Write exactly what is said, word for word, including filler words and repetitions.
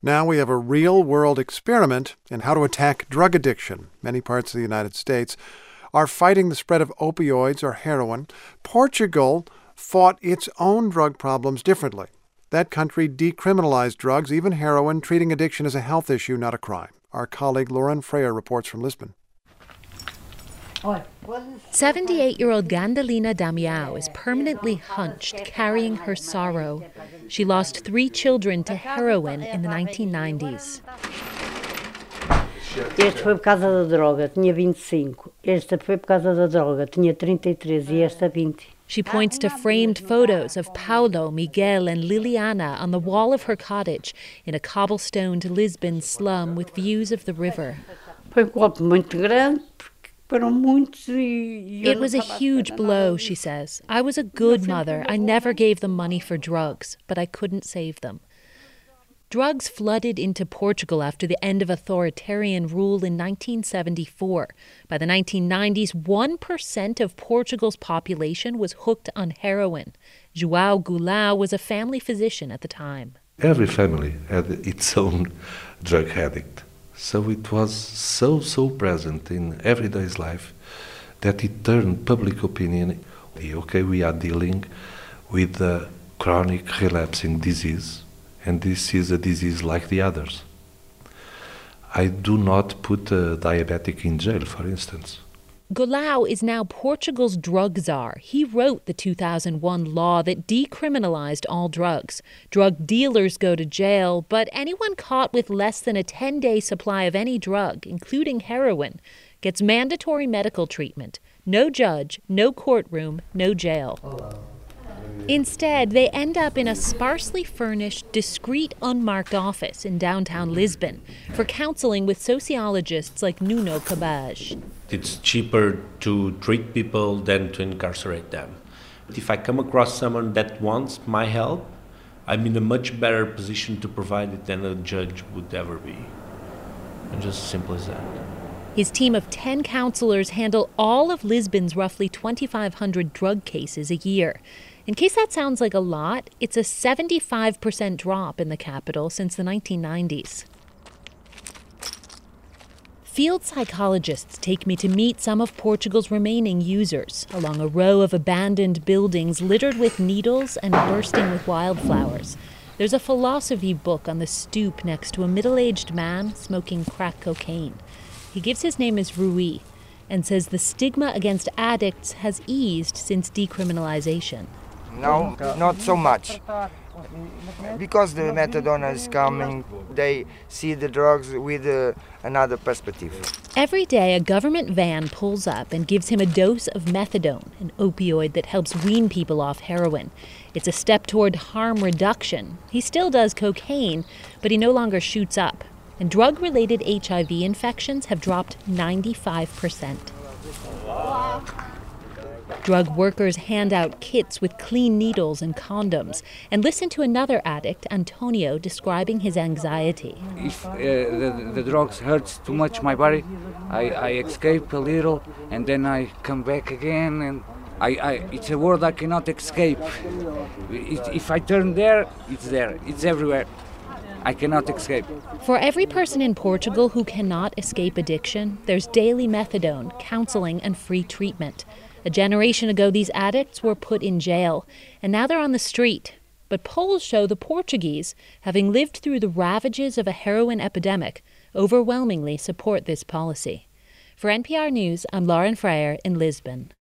Now we have a real-world experiment in how to attack drug addiction. Many parts of the United States are fighting the spread of opioids or heroin. Portugal fought its own drug problems differently. That country decriminalized drugs, even heroin, treating addiction as a health issue, not a crime. Our colleague Lauren Freyer reports from Lisbon. seventy-eight-year-old Gandalina Damião is permanently hunched, carrying her sorrow. She lost three children to heroin in the nineteen nineties. Este foi por causa da droga, tinha vinte e cinco. Esta foi por causa da droga, tinha trinta e três e esta vinte. She points to framed photos of Paulo, Miguel, and Liliana on the wall of her cottage in a cobblestoned Lisbon slum with views of the river. Foi golpe muito grande. It was a huge blow, she says. I was a good mother. I never gave them money for drugs, but I couldn't save them. Drugs flooded into Portugal after the end of authoritarian rule in nineteen seventy-four. By the nineteen nineties, one percent of Portugal's population was hooked on heroin. João Goulão was a family physician at the time. Every family had its own drug addict. So it was so, so present in everyday's life that it turned public opinion. Okay, we are dealing with a chronic relapsing disease, and this is a disease like the others. I do not put a diabetic in jail, for instance. Goulão is now Portugal's drug czar. He wrote the two thousand one law that decriminalized all drugs. Drug dealers go to jail, but anyone caught with less than a ten-day supply of any drug, including heroin, gets mandatory medical treatment. No judge, no courtroom, no jail. Instead, they end up in a sparsely furnished, discreet, unmarked office in downtown Lisbon for counseling with sociologists like Nuno Cabaj. It's cheaper to treat people than to incarcerate them. If I come across someone that wants my help, I'm in a much better position to provide it than a judge would ever be. And just as simple as that. His team of ten counselors handle all of Lisbon's roughly twenty-five hundred drug cases a year. In case that sounds like a lot, it's a seventy-five percent drop in the capital since the nineteen nineties. Field psychologists take me to meet some of Portugal's remaining users along a row of abandoned buildings littered with needles and bursting with wildflowers. There's a philosophy book on the stoop next to a middle-aged man smoking crack cocaine. He gives his name as Rui and says the stigma against addicts has eased since decriminalization. No, not so much. Because the methadone is coming, they see the drugs with uh, another perspective. Every day, a government van pulls up and gives him a dose of methadone, an opioid that helps wean people off heroin. It's a step toward harm reduction. He still does cocaine, but he no longer shoots up. And drug-related H I V infections have dropped ninety-five percent. Drug workers hand out kits with clean needles and condoms and listen to another addict, Antonio, describing his anxiety. If uh, the, the drugs hurts too much my body, I, I escape a little and then I come back again. And I, I, it's a world I cannot escape. It, if I turn there, it's there. It's everywhere. I cannot escape. For every person in Portugal who cannot escape addiction, there's daily methadone, counseling, and free treatment. A generation ago, these addicts were put in jail, and now they're on the street. But polls show the Portuguese, having lived through the ravages of a heroin epidemic, overwhelmingly support this policy. For N P R News, I'm Lauren Freyer in Lisbon.